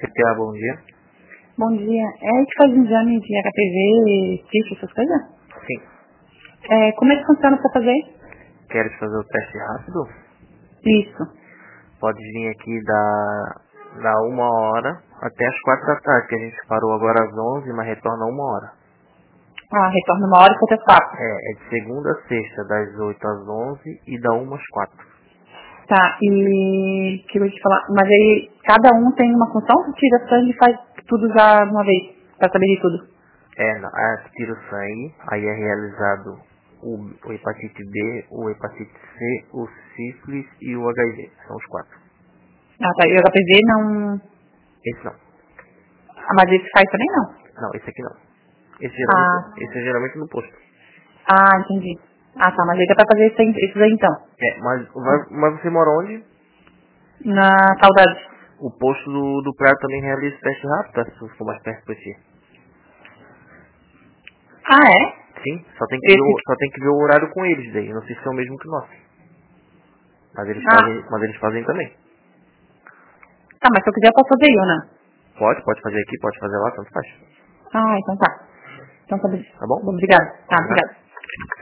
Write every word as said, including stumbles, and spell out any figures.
C P A, bom dia. Bom dia. É, a gente faz um exame de H P V, tifo, essas coisas? Sim. É, como é que funciona pra fazer? Queres fazer o teste rápido? Isso. Pode vir aqui da, da uma hora até as quatro da tarde, que a gente parou agora às onze, mas retorna uma hora. Ah, retorna uma hora e até quatro. É, é de segunda a sexta, das oito às onze e da uma às quatro. Tá, e que eu vou te falar, mas aí cada um tem uma função, tira sangue e faz tudo já de uma vez, pra saber de tudo. É, não, ah, tira o sangue, aí é realizado o, o hepatite B, o hepatite C, o sífilis e o H I V. São os quatro. Ah, tá, e o H P V não... Esse não. Ah, mas esse faz também não? Não, esse aqui não. Esse geralmente, Ah, esse é geralmente no posto. ah, entendi. Ah, tá, mas aí dá pra fazer esse aí- esses aí então. É, mas, vai- mas você mora onde? Na saudade. O posto do, do Prado também realiza teste rápido, tá? Se for mais perto pra ti. Ah, é? Sim, só tem que ver Esse... o, só tem que ver o horário com eles daí. Não sei se é o mesmo que o nosso. Mas eles Ah, fazem, mas eles fazem também. tá, mas se eu quiser eu posso fazer eu, né? Pode, pode fazer aqui, pode fazer lá, tanto faz. Ah, então tá. Então tá bem. Tá bom? Obrigada. Tá, De nada. obrigada.